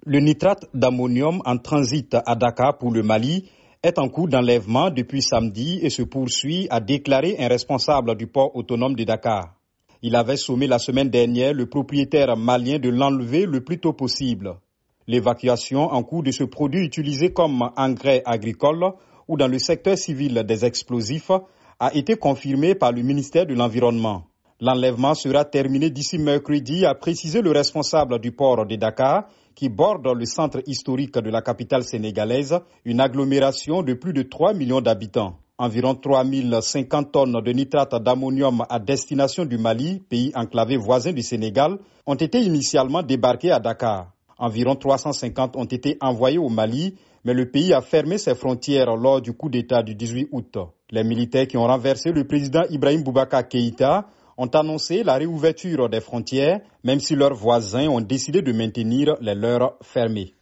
Le nitrate d'ammonium en transit à Dakar pour le Mali est en cours d'enlèvement depuis samedi et se poursuit, a déclaré un responsable du port autonome de Dakar. Il avait sommé la semaine dernière le propriétaire malien de l'enlever le plus tôt possible. L'évacuation en cours de ce produit utilisé comme engrais agricole ou dans le secteur civil des explosifs a été confirmée par le ministère de l'Environnement. L'enlèvement sera terminé d'ici mercredi, a précisé le responsable du port de Dakar, qui borde le centre historique de la capitale sénégalaise, une agglomération de plus de 3 millions d'habitants. Environ 3050 tonnes de nitrate d'ammonium à destination du Mali, pays enclavé voisin du Sénégal, ont été initialement débarqués à Dakar. Environ 350 ont été envoyés au Mali, mais le pays a fermé ses frontières lors du coup d'État du 18 août. Les militaires qui ont renversé le président Ibrahim Boubacar Keïta ont annoncé la réouverture des frontières, même si leurs voisins ont décidé de maintenir les leurs fermées.